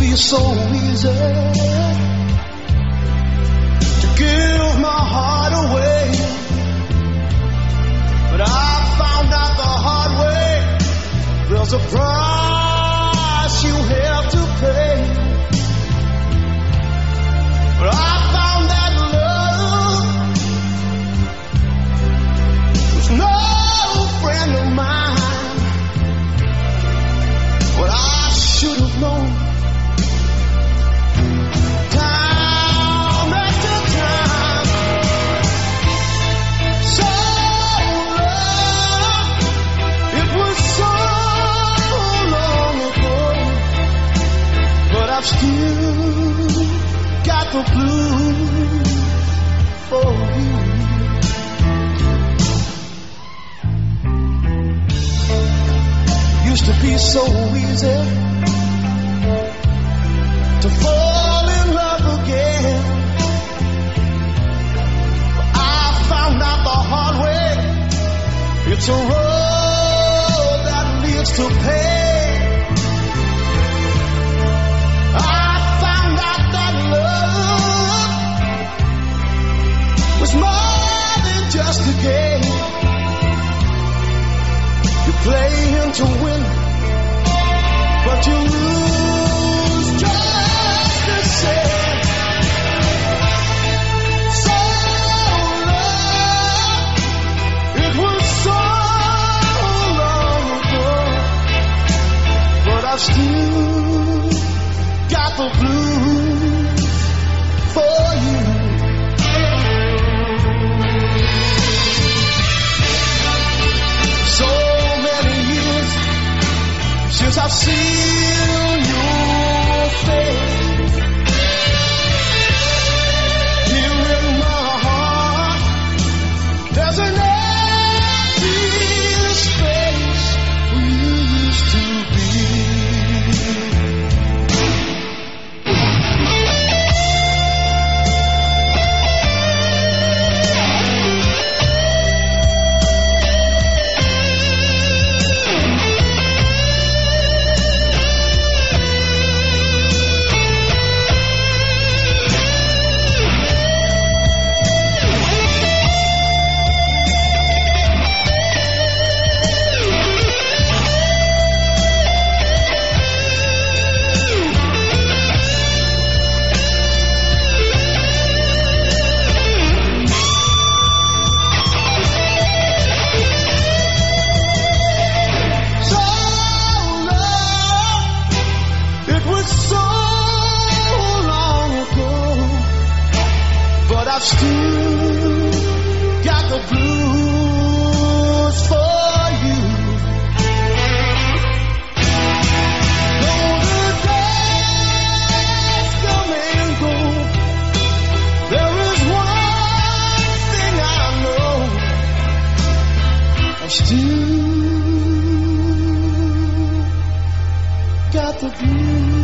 be so easy to give my heart away, but I found out the hard way. There's a price you have to pay. But I found that love was no friend of mine. What I should have known, time after time. So long, it was so long ago, but I've still got the blues for you. Used to be so easy to fall in love again, but I found out the hard way. It's a road that leads to pain. I found out that love was more than just a game. You play to win, but you lose just the same. So long, it was so long ago, but I still got the blues for you. Since I've seen your face, here in my heart, there's an empty space we used to be. I've still got the blues for you. Though the days come and go, there is one thing I know: I've still got the blues.